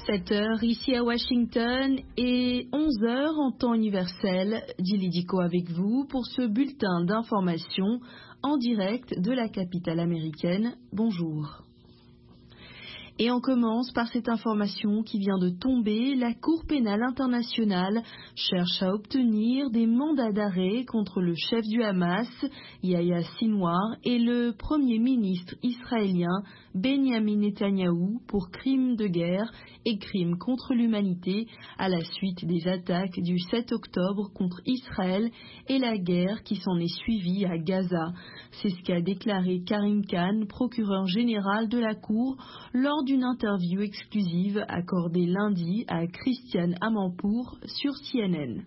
7 heures ici à Washington et 11 heures en temps universel. Gilly Dico avec vous pour ce bulletin d'information en direct de la capitale américaine. Bonjour. Et on commence par cette information qui vient de tomber. La Cour pénale internationale cherche à obtenir des mandats d'arrêt contre le chef du Hamas, Yahya Sinwar, et le premier ministre israélien, Benjamin Netanyahou, pour crimes de guerre et crimes contre l'humanité à la suite des attaques du 7 octobre contre Israël et la guerre qui s'en est suivie à Gaza. C'est ce qu'a déclaré Karim Khan, procureur général de la Cour, lors d'une interview exclusive accordée lundi à Christiane Amanpour sur CNN.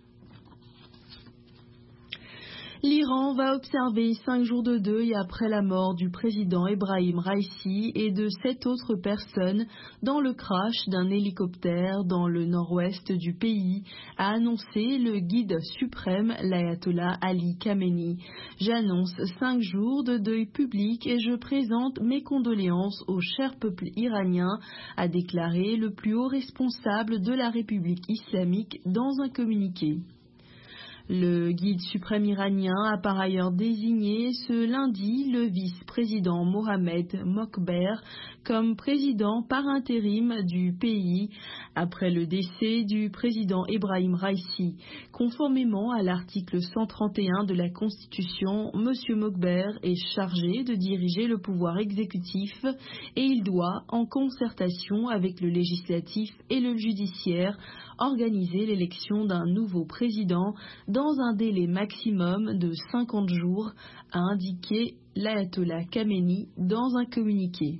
L'Iran va observer 5 jours de deuil après la mort du président Ebrahim Raïssi et de 7 autres personnes dans le crash d'un hélicoptère dans le nord-ouest du pays, a annoncé le guide suprême, l'ayatollah Ali Khamenei. J'annonce 5 jours de deuil public et je présente mes condoléances au cher peuple iranien, a déclaré le plus haut responsable de la République islamique dans un communiqué. Le guide suprême iranien a par ailleurs désigné ce lundi le vice-président Mohamed Mokber comme président par intérim du pays après le décès du président Ebrahim Raïssi. Conformément à l'article 131 de la Constitution, M. Mokber est chargé de diriger le pouvoir exécutif et il doit, en concertation avec le législatif et le judiciaire, organiser l'élection d'un nouveau président dans un délai maximum de 50 jours, a indiqué l'ayatollah Khamenei dans un communiqué.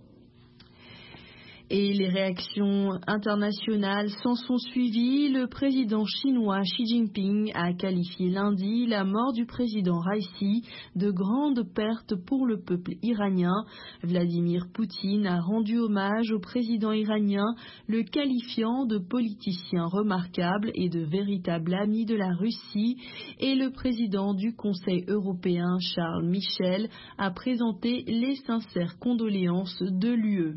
Et les réactions internationales s'en sont suivies. Le président chinois Xi Jinping a qualifié lundi la mort du président Raïssi de grande perte pour le peuple iranien. Vladimir Poutine a rendu hommage au président iranien, le qualifiant de politicien remarquable et de véritable ami de la Russie. Et le président du Conseil européen, Charles Michel, a présenté les sincères condoléances de l'UE.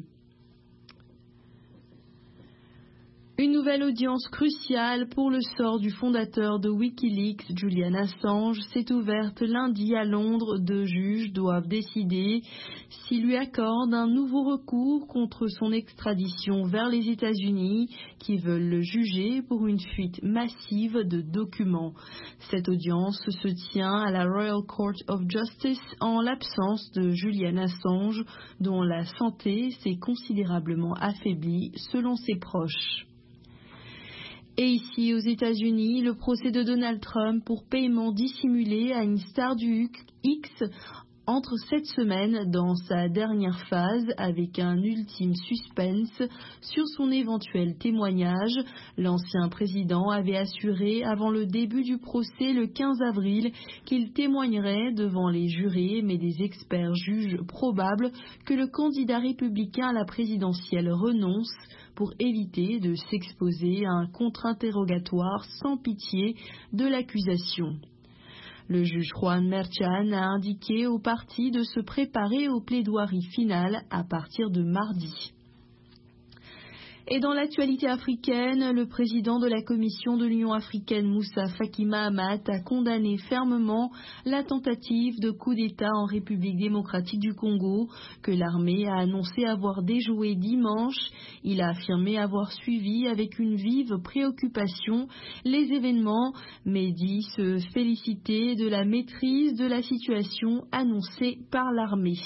Une nouvelle audience cruciale pour le sort du fondateur de Wikileaks, Julian Assange, s'est ouverte lundi à Londres. 2 juges doivent décider s'ils lui accordent un nouveau recours contre son extradition vers les États-Unis, qui veulent le juger pour une fuite massive de documents. Cette audience se tient à la Royal Court of Justice en l'absence de Julian Assange, dont la santé s'est considérablement affaiblie selon ses proches. Et ici, aux États-Unis, le procès de Donald Trump pour paiement dissimulé à une star du X entre cette semaine dans sa dernière phase avec un ultime suspense sur son éventuel témoignage. L'ancien président avait assuré avant le début du procès le 15 avril qu'il témoignerait devant les jurés, mais des experts jugent probable que le candidat républicain à la présidentielle renonce pour éviter de s'exposer à un contre-interrogatoire sans pitié de l'accusation. Le juge Juan Merchan a indiqué aux parties de se préparer aux plaidoiries finales à partir de mardi. Et dans l'actualité africaine, le président de la Commission de l'Union africaine, Moussa Faki Mahamat, a condamné fermement la tentative de coup d'État en République démocratique du Congo que l'armée a annoncé avoir déjoué dimanche. Il a affirmé avoir suivi avec une vive préoccupation les événements, mais dit se féliciter de la maîtrise de la situation annoncée par l'armée.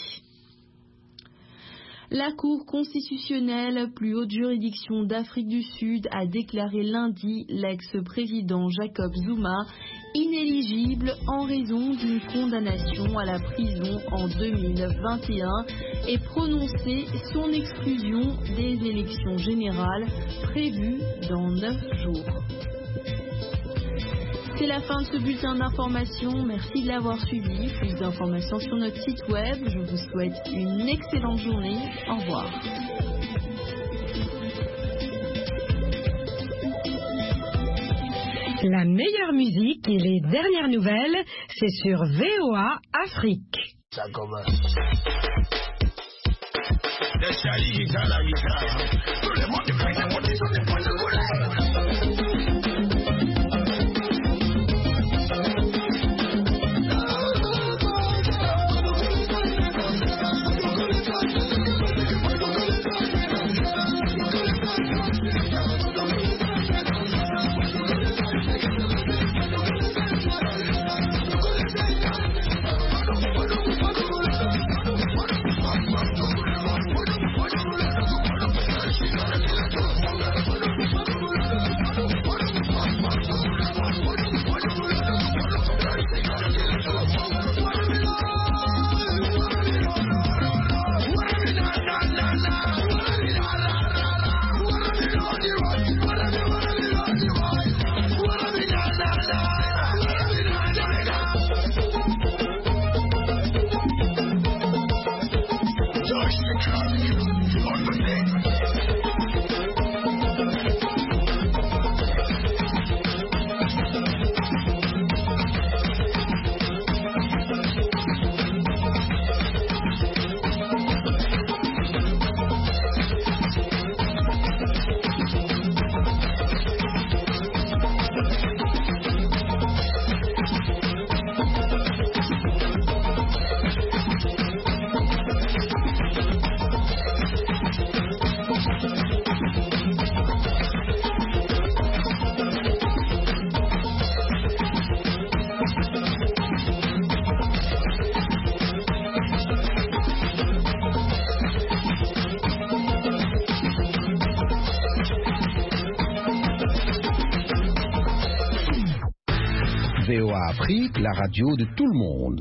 La Cour constitutionnelle, plus haute juridiction d'Afrique du Sud, a déclaré lundi l'ex-président Jacob Zuma inéligible en raison d'une condamnation à la prison en 2021 et prononcé son exclusion des élections générales prévues dans 9 jours. C'est la fin de ce bulletin d'information. Merci de l'avoir suivi. Plus d'informations sur notre site web. Je vous souhaite une excellente journée. Au revoir. La meilleure musique et les dernières nouvelles, c'est sur VOA Afrique. Ça commence. Le Charlie, tout le monde VOA Afrique, la radio de tout le monde.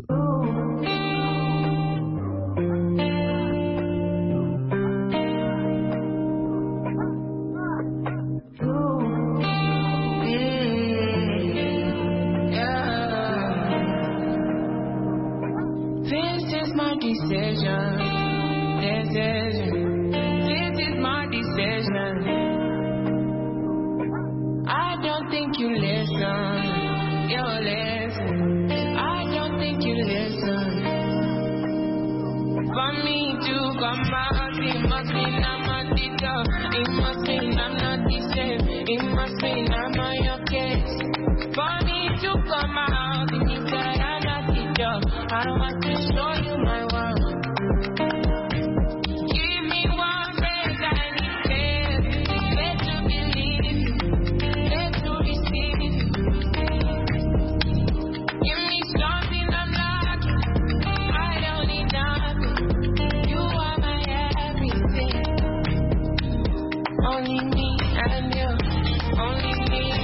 Only me and you, only me